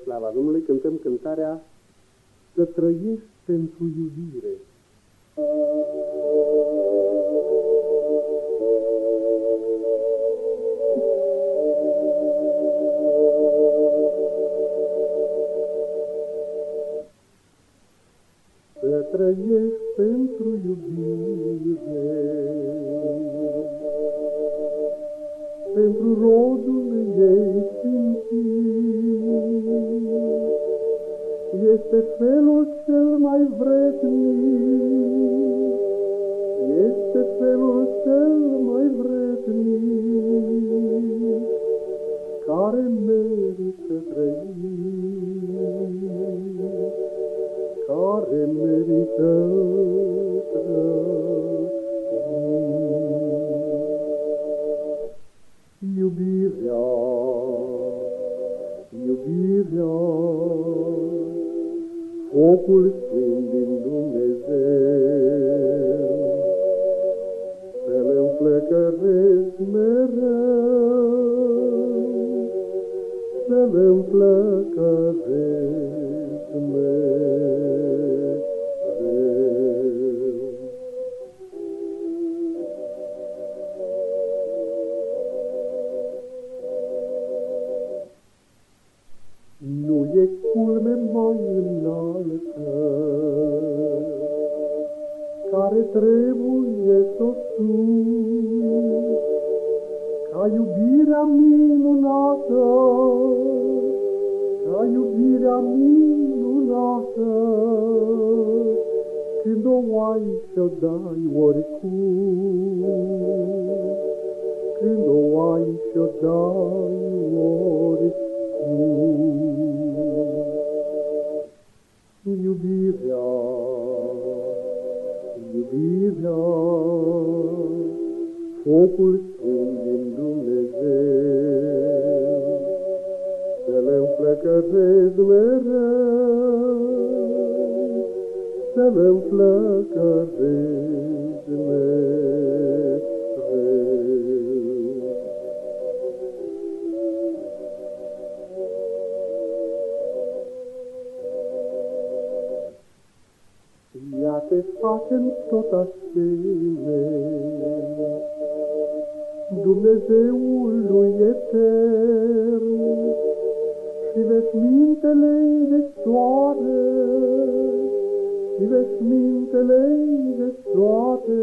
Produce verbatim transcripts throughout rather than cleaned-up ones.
slava Domnului, cântăm cântarea Să trăiești pentru iubire. Să trăiești pentru iubire, pentru rodul ei simțit, este felul cel mai vrednic, este felul cel mai vrednic, care merită trăit, care merită trăit. Iubirea, iubirea, focul sfânt din Dumnezeu, să-l înflăcăresc mereu, să-l înflăcăresc mereu. Nu e culme mai înaltă care trebuie să-o sus, ca iubirea minunată, ca iubirea minunată, când o ai și-o dai oricum, când o ai și-o dai oricum. Iubirea, iubirea, focul sfânt din Dumnezeu, să-l înflăcăresc mereu, să-l înflăcăresc mereu. Ea te face în tot asemenea Dumnezeului etern și veșmintele-i de soare, și veșmintele-i de soare,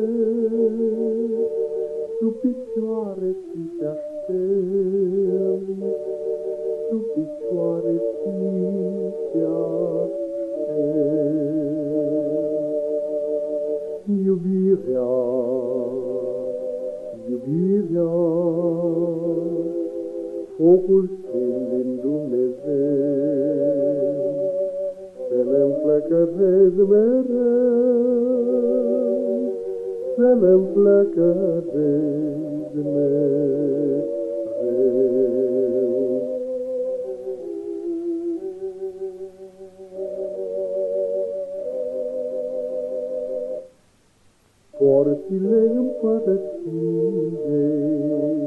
sub picioare ți te aștept, sub picioare ți te aștept. Iubirea, iubirea, focul sfânt din Dumnezeu, să-l înflăcăresc mereu, să-l înflăcăresc mereu. Porțile împărăției,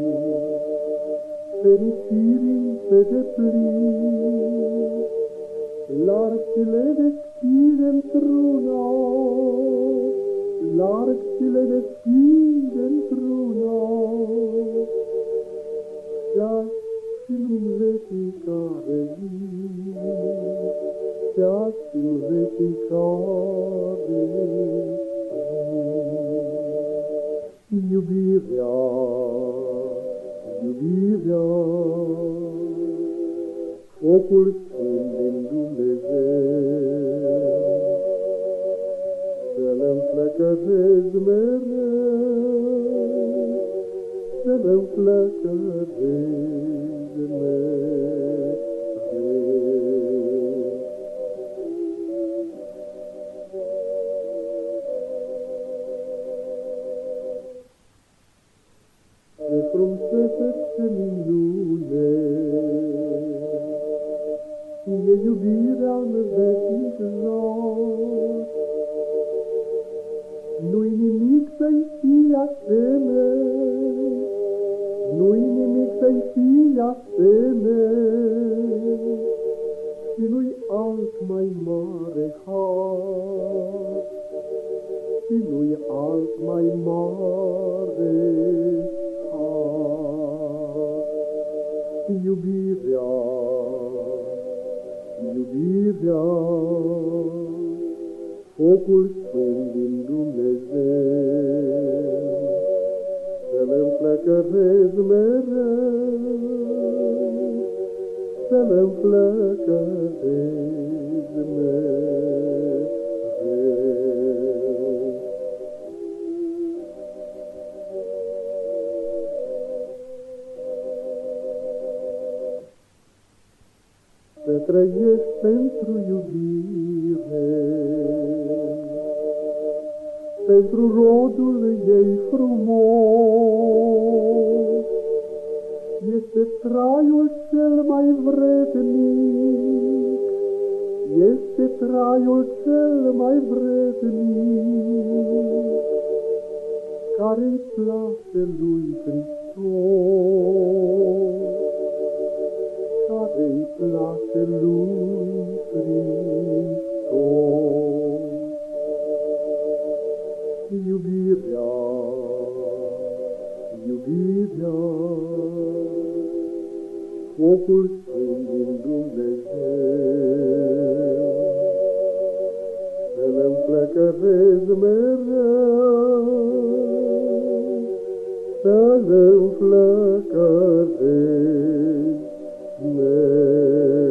fericirii pe deplin, larg ți le deschide într-una, larg ți le deschide într-una, și-ați-n veticare-i, și-ați-n veticare-i. Iubirea, iubirea, focul sfânt din Dumnezeu, să-l înflăcăresc mereu, să-l înflăcăresc mereu. Ce frumusețe, ce minune, e iubirea în veșnic zor. Nu-i nimic să-i fie asemenea, nu-i nimic să-i fie asemenea, și nu-i alt mai mare har, și nu-i alt mai mare har. Iubirea, iubirea, focul sfânt din Dumnezeu, să-l înflăcărez mereu, să-l înflăcărez mereu. Să trăiești pentru iubire, pentru rodul ei frumos, este traiul cel mai vrednic, este traiul cel mai vrednic, care-i place lui Hristos, care-i place lui Hristos. Iubirea, iubirea, focul sfânt din Dumnezeu, să-l înflăcărez mereu, să-l înflăcărez mereu.